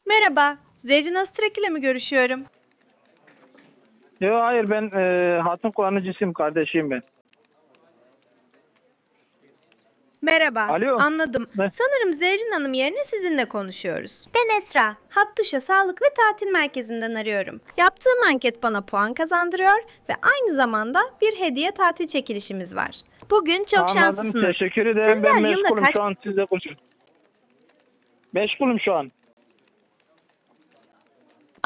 Merhaba, Zerrin Astrak ile mi görüşüyorum? Yok, hayır, ben hatun kullanıcısıyım, kardeşiyim ben. Merhaba, Alo. anladım. Ne? Sanırım Zerrin Hanım yerine sizinle konuşuyoruz. Ben Esra, Hattuşa Sağlık ve Tatil Merkezi'nden arıyorum. Yaptığım anket bana puan kazandırıyor ve aynı zamanda bir hediye tatil çekilişimiz var. Bugün çok Anladım, şanslısınız. teşekkür ederim. Ben Sizler yılda meşgulüm kaç... şu an, sizle konuşuyorum. Meşgulüm şu an.